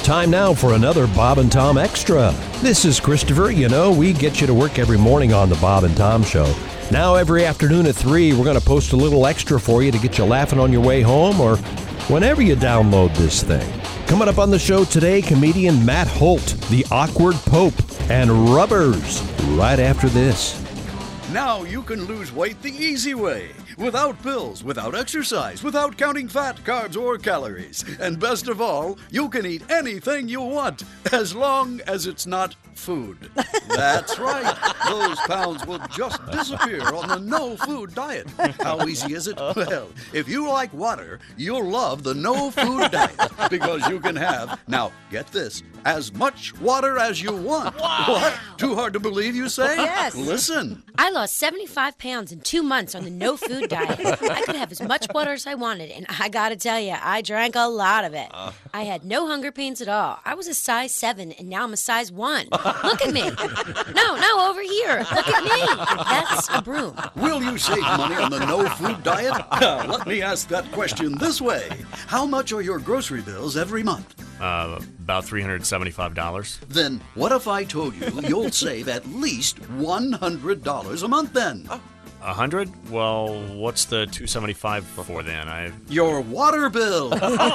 Time now for another Bob and Tom Extra. This is Christopher. You know, we get you to work every morning on the Bob and Tom Show. Now every afternoon at 3, we're going to post a little extra for you to get you laughing on your way home or whenever you download this thing. Coming up on the show today, comedian Matt Holt, the Awkward Pope, and Rubbers right after this. Now you can lose weight the easy way, without pills, without exercise, without counting fat, carbs, or calories. And best of all, you can eat anything you want, as long as it's not food. That's right. Those pounds will just disappear on the no-food diet. How easy is it? Well, if you like water, you'll love the no-food diet, because you can have, now get this, as much water as you want. Wow. What? Too hard to believe, you say? Yes. Listen. I lost 75 pounds in 2 months on the no-food diet. I could have as much water as I wanted, and I gotta tell you, I drank a lot of it. I had no hunger pains at all. I was a size 7, and now I'm a size 1. Look at me. No, over here. Look at me. That's a broom. Will you save money on the no-food diet? Let me ask that question this way. How much are your grocery bills every month? About $375. Then what if I told you you'll save at least $100 a month then? 100? Well, what's the $275 for then? Your water bill.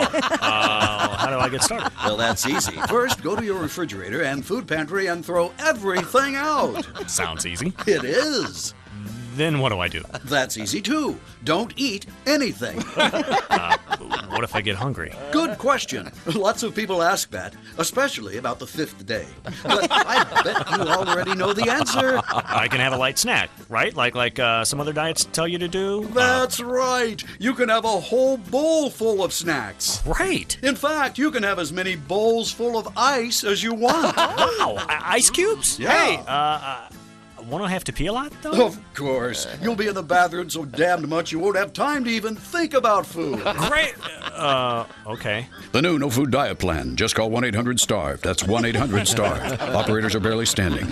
How do I get started? Well, that's easy. First, go to your refrigerator and food pantry and throw everything out. Sounds easy. It is. Then what do I do? That's easy too. Don't eat anything. What if I get hungry? Good question. Lots of people ask that, especially about the 5th day. But I bet you already know the answer. I can have a light snack, right? Like some other diets tell you to do? That's right. You can have a whole bowl full of snacks. Right. In fact, you can have as many bowls full of ice as you want. Wow. Ice cubes? Yeah. Hey, won't I have to pee a lot, though? Of course. You'll be in the bathroom so damned much you won't have time to even think about food. Great. Okay. The new no-food diet plan. Just call 1-800-STARVE. That's 1-800-STARVE. Operators are barely standing.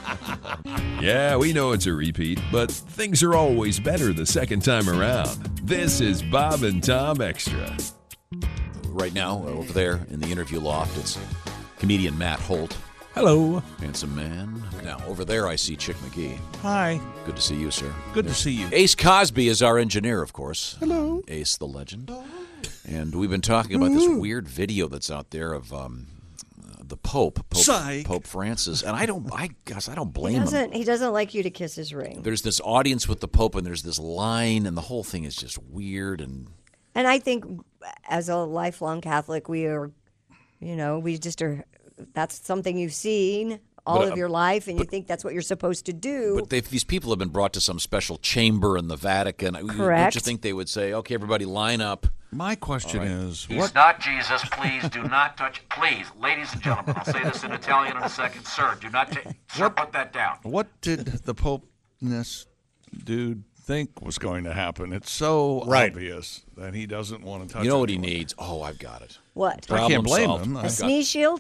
Yeah, we know it's a repeat, but things are always better the second time around. This is Bob and Tom Extra. Right now, over there in the interview loft, it's comedian Matt Holt. Hello. Handsome man. Now, over there I see Chick McGee. Hi. Good to see you, sir. Good to see you. Ace Cosby is our engineer, of course. Hello. Ace the legend. And we've been talking about this weird video that's out there of the Pope Francis. And I don't blame him. He doesn't like you to kiss his ring. There's this audience with the Pope, and there's this line, and the whole thing is just weird. And I think as a lifelong Catholic, we are, we just are. That's something you've seen all of your life, and you think that's what you're supposed to do. But these people have been brought to some special chamber in the Vatican. Correct. Don't you think they would say, okay, everybody line up? My question is, He's not Jesus. Please do not touch. Please, ladies and gentlemen, I'll say this in Italian in a second. Sir, do not sir, put that down. What did the Pope-ness dude think was going to happen? It's so obvious that he doesn't want to touch. You know what anyone. he needs? Oh, I've got it. What? I can't blame solved. him. A sneeze shield?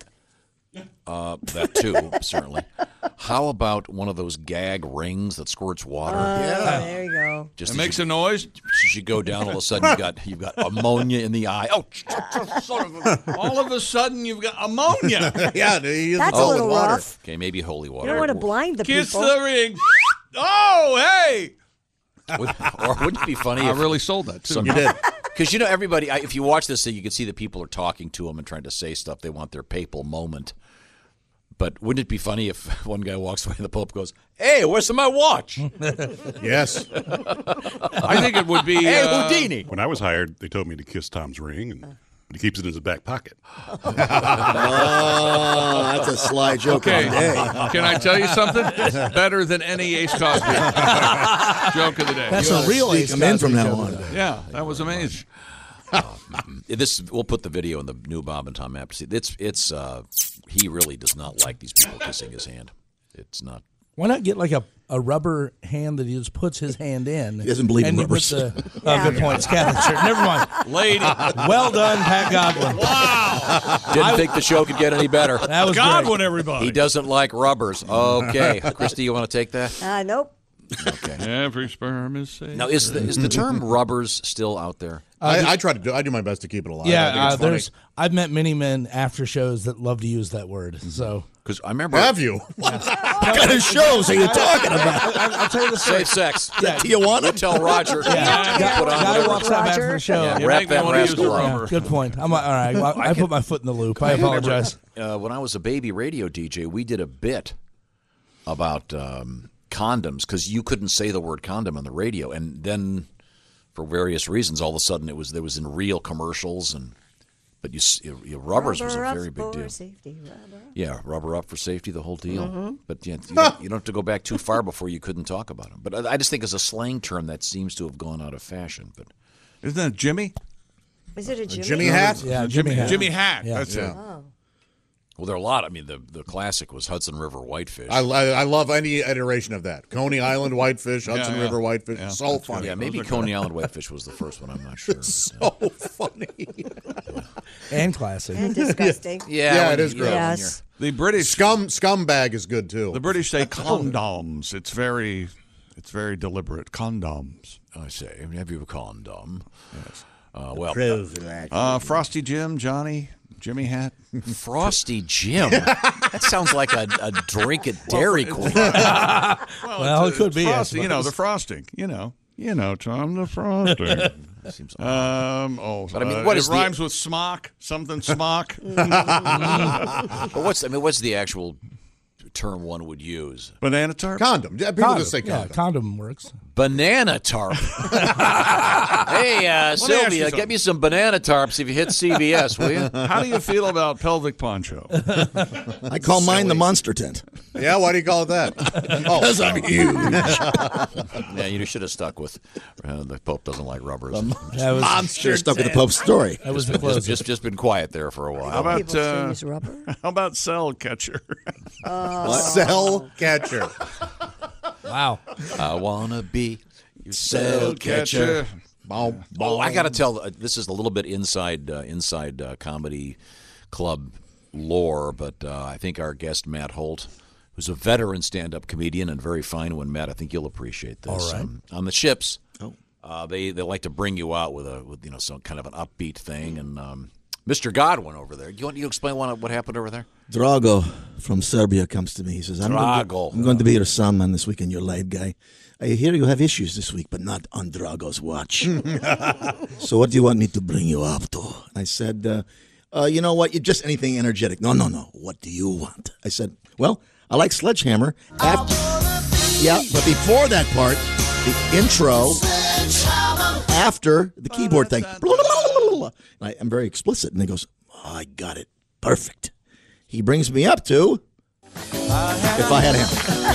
That too, certainly. How about one of those gag rings that squirts water? There you go. It makes a noise. As you go down, all of a sudden you've got ammonia in the eye. Oh, all of a sudden you've got ammonia. Yeah, That's a little rough. Okay, maybe holy water. You don't want to blind the Kiss people. the ring. Oh, hey! Or wouldn't it be funny? I if really sold that too. You did. Because everybody. If you watch this thing, you can see that people are talking to them and trying to say stuff. They want their papal moment. But wouldn't it be funny if one guy walks away and the Pope goes, "Hey, where's my watch?" Yes. I think it would be. Hey, Houdini. When I was hired, they told me to kiss Tom's ring, and he keeps it in his back pocket. Oh, that's a sly joke. Okay, Of the day. can I tell you something? It's better than any Ace Cosby joke of the day. That's a real Ace Cosby from now on. Yeah, that was amazing. We'll put the video in the new Bob and Tom app. See, he really does not like these people kissing his hand. It's not. Why not get like a rubber hand that he just puts his hand in? He doesn't believe in and rubbers. Good point. It's Catholic Church. Never mind. Lady. Well done, Pat Godwin. Wow. Didn't think the show could get any better. That was Godwin, great. everybody. He doesn't like rubbers. Okay. Christy, you want to take that? Nope. Okay. Every sperm is safe. Now, is the term rubbers still out there? I try to do. I do my best to keep it alive. I think it's funny. I've met many men after shows that love to use that word. So because I remember. Have you? What kind of shows are you talking about? I'll tell you the story. Safe sex. Yeah. Do you want You to tell Roger. Guy walks out after the show. Yeah, wrap that rascal up. Yeah, good point. All right. I put my foot in the loop. I apologize. When I was a baby radio DJ, we did a bit about condoms because you couldn't say the word condom on the radio, and then for various reasons, all of a sudden there was in real commercials, but rubbers was a very big deal. Safety, rubber. Yeah, rubber up for safety, the whole deal. Mm-hmm. But you don't have to go back too far before you couldn't talk about them. But I just think as a slang term that seems to have gone out of fashion. But isn't that Jimmy? Is it a Jimmy? Jimmy hat? Yeah, Jimmy hat. Jimmy hat. Yeah. That's it. Oh. well, there are a lot. I mean, the classic was Hudson River Whitefish. I love any iteration of that. Coney Island whitefish, Hudson River whitefish. Yeah. So funny. Yeah, maybe Coney Island Whitefish was the first one. I'm not sure. So funny. And classic. And disgusting. Yeah, it is gross. Yes. The British scumbag is good too. The British say condoms. It's very deliberate. Condoms. I say, have you a condom? Yes. Frosty Jim, Johnny, Jimmy hat. Frosty Jim. That sounds like a drink at Dairy Queen. Well, it could be. Frosty, the frosting. You know, Tom the frosting. Seems but I mean, what it rhymes with smock? Something smock. But what's the actual term one would use? Banana tarp. Condom. Yeah, people just say condom. Yeah, condom works. Banana tarp. Hey, Sylvia, get me some banana tarps if you hit CVS, will you? How do you feel about pelvic poncho? I call mine the monster tent. Yeah, why do you call it that? Because I'm huge. Yeah, you should have stuck with the Pope doesn't like rubbers. Monster stuck with the Pope's story. That was the closest. Just been quiet there for a while. How about rubber? How about cell catcher? Cell catcher. Wow. I wanna be your cell catcher. Oh, I got to tell. This is a little bit inside comedy club lore, but I think our guest Matt Holt, who's a veteran stand-up comedian and very fine one, Matt, I think you'll appreciate this. All right. On the ships, they like to bring you out with some kind of an upbeat thing, and Mr. Godwin over there. You want to explain what happened over there? Drago from Serbia comes to me. He says, I'm going to be your soundman this weekend, your light guy. I hear you have issues this week, but not on Drago's watch. So what do you want me to bring you up to? I said, you know what? Just anything energetic. No. What do you want? I said, well, I like Sledgehammer. Yeah, but before that part, the intro, after the keyboard thing. I'm very explicit. And he goes, I got it. Perfect. He brings me up to If I Had a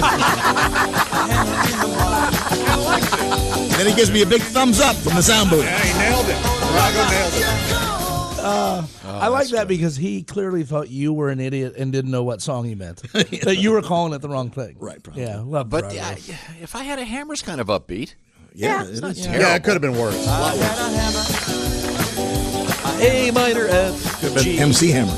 Hammer. And then he gives me a big thumbs up from the sound booth. Yeah, he nailed it. Drago nailed it. I like that because he clearly thought you were an idiot and didn't know what song he meant. That you were calling it the wrong thing. Right, probably. Yeah, love But Drago. If I Had a Hammer's kind of upbeat. Yeah, it's not it is. terrible. Yeah, it could have been worse. A minor F. Could have been MC Hammer.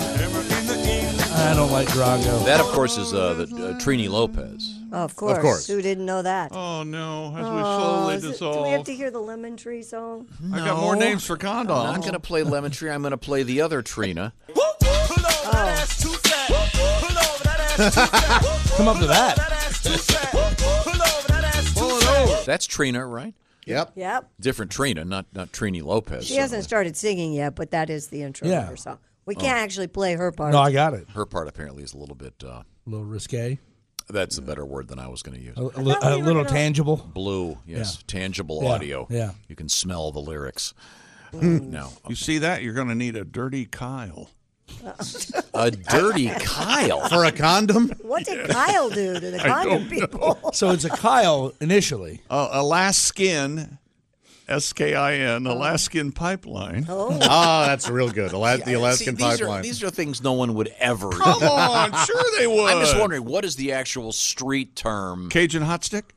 I don't like Drago. That, of course, is Trini Lopez. Oh, of course. Who didn't know that? Oh, no. As we slowly dissolve. Do we have to hear the Lemon Tree song? I got more names for condoms. I'm not going to play Lemon Tree. I'm going to play the other Trina. Come up to that. Pull it over. That's Trina, right? Yep. Different Trina, not Trini Lopez. She hasn't started singing yet, but that is the intro of her song. We can't actually play her part. No, I got it. Her part apparently is a little bit... a little risque. That's a better word than I was going to use. A little tangible. Blue, yes. Yeah. Tangible Yeah, audio. yeah. You can smell the lyrics. No. You see that? You're going to need a dirty Kyle. A dirty Kyle? For a condom? What did Kyle do to the condom people? So it's a Kyle initially. Alaskan, S-K-I-N, Alaskan pipeline. Oh, that's real good. The Alaskan pipeline. These are things no one would ever do. Come on, sure they would. I'm just wondering, what is the actual street term? Cajun hot stick?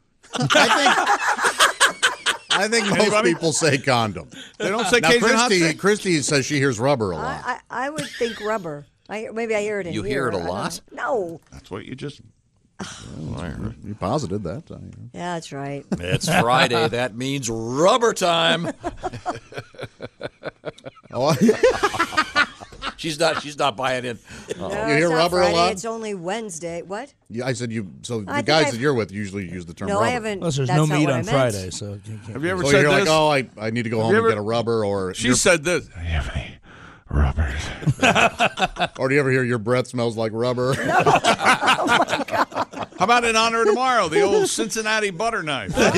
I think most people say condom. They don't say Cajun hot stick? Christy says she hears rubber a lot. I would think rubber. Maybe I hear it in here. You hear it a lot? No. That's what you just You posited that. Yeah, that's right. It's Friday. That means rubber time. She's not buying in. No, You hear it's not rubber Friday, a lot? It's only Wednesday. What? Yeah, I said you. So the think guys I've- that you're with usually use the term No, rubber. I haven't. Plus, there's That's no not meat what I on meant. Friday, so you can't. Have you ever So said you're this? like, I need to go home and get a rubber, or She said this. Do you have any rubbers? or do you ever hear your breath smells like rubber? How about in honor of tomorrow, the old Cincinnati butter knife? These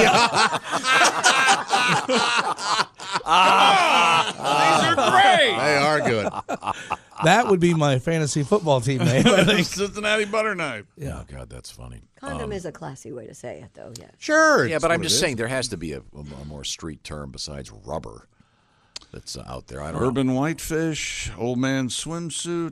are great. They are good. That would be my fantasy football team name, I think. Cincinnati butter knife. Yeah. Oh, God, that's funny. Condom is a classy way to say it, though. Yeah. Sure. Yeah, but I'm just saying there has to be a more street term besides rubber that's out there. I don't know. Urban whitefish, old man swimsuit.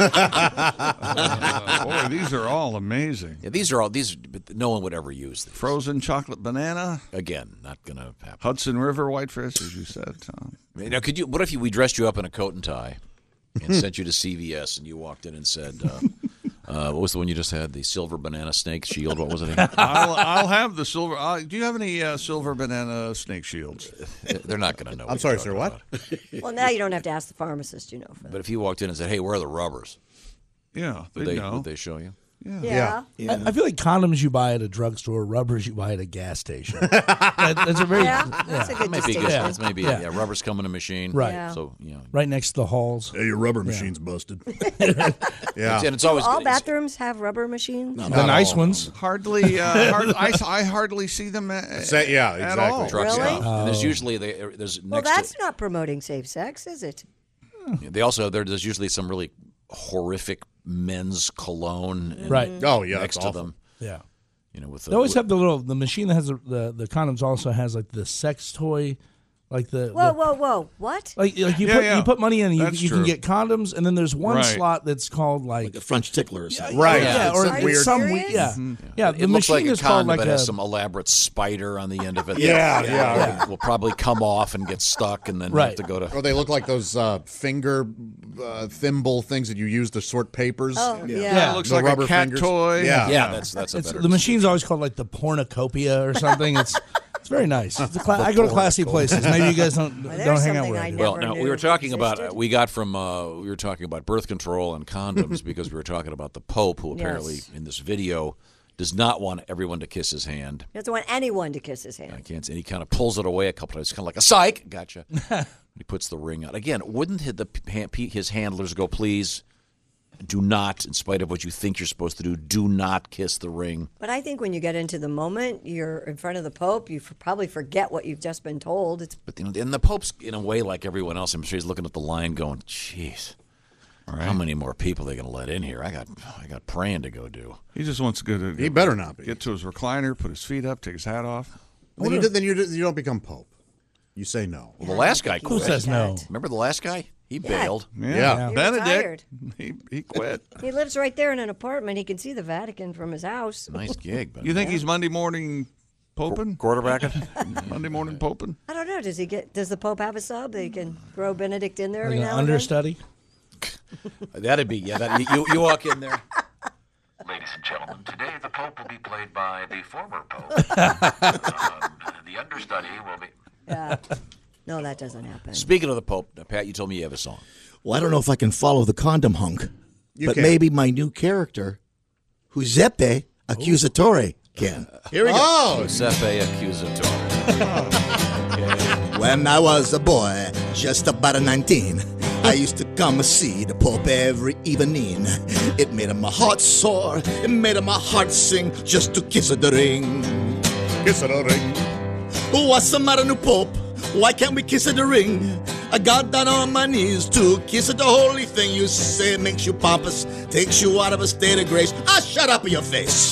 Boy, these are all amazing. Yeah, but no one would ever use these. Frozen chocolate banana. Again, not going to happen. Hudson River whitefish, as you said, Tom. Now, what if we dressed you up in a coat and tie and sent you to CVS and you walked in and said, what was the one you just had? The silver banana snake shield? What was it again? I'll have the silver. Do you have any silver banana snake shields? They're not going to know. I'm sorry, sir. What? Well, now you don't have to ask the pharmacist, you know. But if you walked in and said, hey, where are the rubbers? Yeah, Would they they, know. would they show you? Yeah. I feel like condoms you buy at a drugstore, rubbers you buy at a gas station. That's a very that's a good Might be good. distinction. That's maybe Yeah. rubbers come in a machine. Right. Yeah. So, you know. right next to the halls. Hey, your rubber machine's busted. Yeah. And it's always All good. bathrooms have rubber machines? The nice ones. Hardly. I hardly see them Yeah, at exactly. all. Trucks Really? now. And there's usually there's Well, next that's to not promoting safe sex, is it? they also there's usually some really horrific men's cologne Right. Oh, yeah, next that's to awful. them. Yeah. You know, with They always have the machine that has the condoms also has like the sex toy, like Whoa. What? Like you Yeah, you put money in and That's you can true. get condoms, and then there's one Right. slot that's called like A French tickler or something. Right. yeah, or Are you it's some serious? yeah. it The looks machine like a is called condom, like but a has some elaborate spider on the end of it. Yeah. Will probably come off and get stuck, and then you Right. have to go to. Or they look like those finger thimble things that you use to sort papers. Oh, yeah. Yeah. It looks The like rubber a cat fingers. toy. Yeah. Yeah, that's a it's better. the machine's always called like the pornocopia or something. It's very nice. I go to classy places. Maybe you guys don't there's hang out something where I I do. never Well, now we knew were talking about existed. we were talking about birth control and condoms because we were talking about the Pope, who apparently Yes. in this video does not want everyone to kiss his hand. He doesn't want anyone to kiss his I hand. can't. And he kind of pulls it away a couple times, kind of like a psych. Gotcha. He puts the ring on again. Wouldn't his handlers go, please? Do not, in spite of what you think you're supposed to do not kiss the ring. But I think when you get into the moment, you're in front of the Pope, you probably forget what you've just been told. It's But and the Pope's in a way like everyone else. I'm sure he's looking at the line, going, "Jeez, how many more people are they going to let in here? I got praying to go do." He just wants to go to. He better not be. Get to his recliner, put his feet up, take his hat off. Then you don't become Pope. You say no. Well, the last guy Who quit. says no? Remember the last guy? He bailed. Yeah. He Benedict. retired. He quit. He lives right there in an apartment. He can see the Vatican from his house. Nice gig. But You think he's Monday morning poping? quarterbacking? Monday morning poping? I don't know. Does the Pope have a sub? They can throw Benedict in there Like every an now and then? understudy. That'd be you walk in there. Ladies and gentlemen, today the Pope will be played by the former Pope. The understudy will be... Yeah. No, that doesn't happen. Speaking of the Pope, now, Pat, you told me you have a song. Well, I don't know if I can follow the condom hunk, You but can. maybe my new character, Giuseppe Accusatore, can. Here we go. Oh, Giuseppe Accusatore. When I was a boy, just about 19, I used to come and see the Pope every evening. It made my heart soar, it made my heart sing just to kiss the ring. kiss it a ring. What's the matter, new Pope? Why can't we kiss the ring? I got down on my knees to kiss the holy thing. You say it makes you pompous, takes you out of a state of grace. Shut up in your face.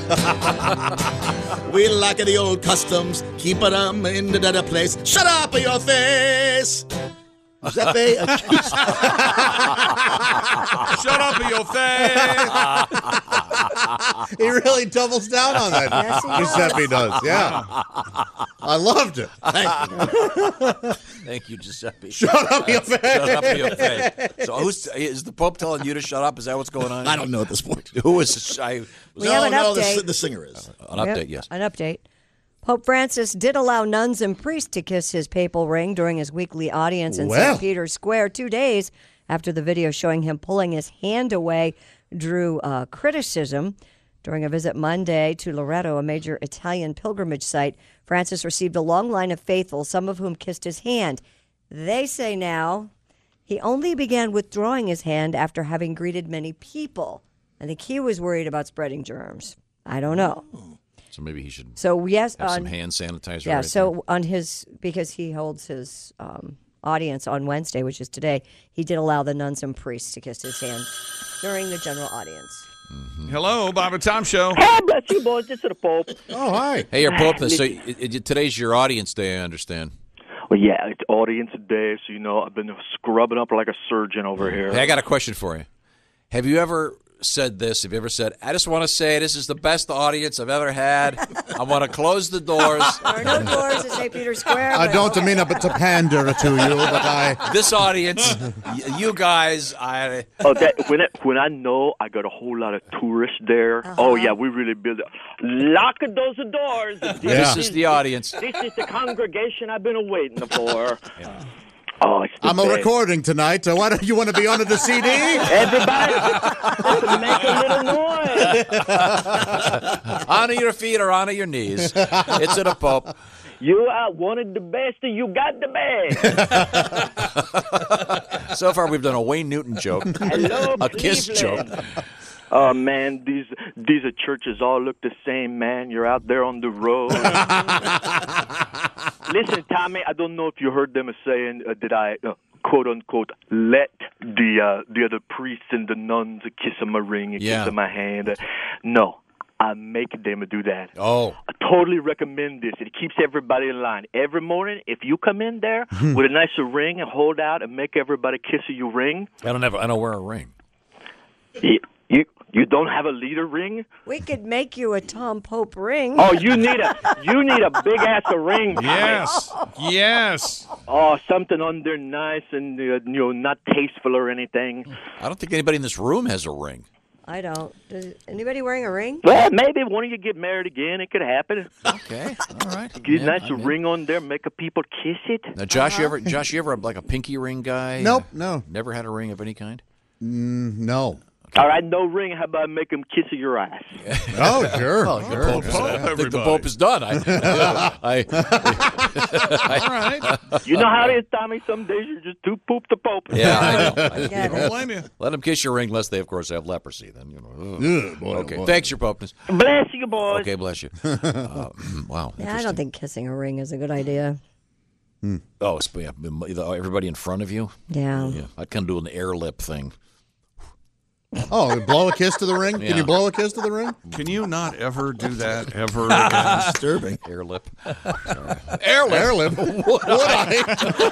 We like the old customs, keep it in the other place. Shut up in your face. Giuseppe, Shut up in your face. He really doubles down on that. Yes, he Giuseppe does. Yeah. I loved it. Thank you, Giuseppe. Shut up, your face. Shut up, your face. So is the Pope telling you to shut up? Is that what's going on? I don't know at this point. Who is We have an update. The singer is. An update, yes. An update. Pope Francis did allow nuns and priests to kiss his papal ring during his weekly audience in St. Peter's Square 2 days after the video showing him pulling his hand away drew criticism. During a visit Monday to Loreto, a major Italian pilgrimage site, Francis received a long line of faithful, some of whom kissed his hand. They say now he only began withdrawing his hand after having greeted many people. I think he was worried about spreading germs. I don't know. So maybe he should have some hand sanitizer. Yeah, right so there. on his, because he holds his audience on Wednesday, which is today, he did allow the nuns and priests to kiss his hand during the general audience. Hello, Bob and Tom Show. Hey, bless you, boys. This is the Pope. Oh, hi. Hey, your Pope. So today's your audience day, I understand. Well, yeah, it's audience day, so, I've been scrubbing up like a surgeon over here. Hey, I got a question for you. Have you ever said this? Have you ever said, I just want to say this is the best audience I've ever had. I want to close the doors. There are no doors at St. Peter's Square. I don't mean to pander to you, but This audience, you guys, when I know I got a whole lot of tourists there, oh, yeah, we really build it. Lock those doors. This is the audience. This is the congregation I've been waiting for. Yeah. Oh, it's I'm a recording tonight. Why don't you want to be on the CD? Everybody, make a little noise. Honor your feet or honor your knees. It's at a Pope. You wanted the best, and you got the best. So far, we've done a Wayne Newton joke, Hello, a Kiss Cleveland. joke. Oh, man, these churches all look the same, man. You're out there on the road. Listen, Tommy, I don't know if you heard them saying, did I, quote, unquote, let the other priests and the nuns kiss my ring and kiss my hand. No, I make them do that. Oh. I totally recommend this. It keeps everybody in line. Every morning, if you come in there with a nice ring and hold out and make everybody kiss your ring. I don't wear a ring. You don't have a leader ring? We could make you a Tom Pope ring. Oh, you need a big ass ring. Yes. Oh, something under nice and not tasteful or anything. I don't think anybody in this room has a ring. I don't. Is anybody wearing a ring? Well, maybe one of you get married again. It could happen. Okay, all right. Get a nice ring on there, make people kiss it. Now, Josh, you ever like a pinky ring guy? Nope, no. Never had a ring of any kind? No. All right, no ring. How about make them kiss your ass? Oh, sure. I think the Pope is done. All right. You know how it is, Tommy. Some days you're just too poop the Pope. Yeah, I know. Don't blame you. Let them kiss your ring, unless they, of course, have leprosy. Then Boy, okay. boy. Thanks, your Popeness. Bless you, boys. Okay, bless you. Wow. Yeah, I don't think kissing a ring is a good idea. Oh, everybody in front of you. Yeah. I'd kind of do an air lip thing. Oh, blow a kiss to the ring? Yeah. Can you blow a kiss to the ring? Can you not ever do that ever again? Disturbing. Air lip. Air lip. Would I?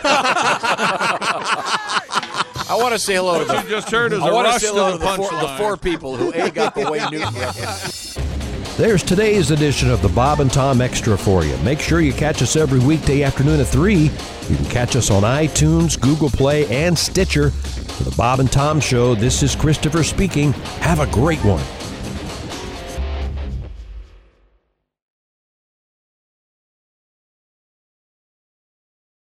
I want to say hello to What you just heard is I a want to rush say to hello the to the punchline. four people who got the Wayne Newton reference. There's today's edition of the Bob and Tom Extra for you. Make sure you catch us every weekday afternoon at 3. You can catch us on iTunes, Google Play, and Stitcher. For the Bob and Tom Show, this is Christopher speaking. Have a great one.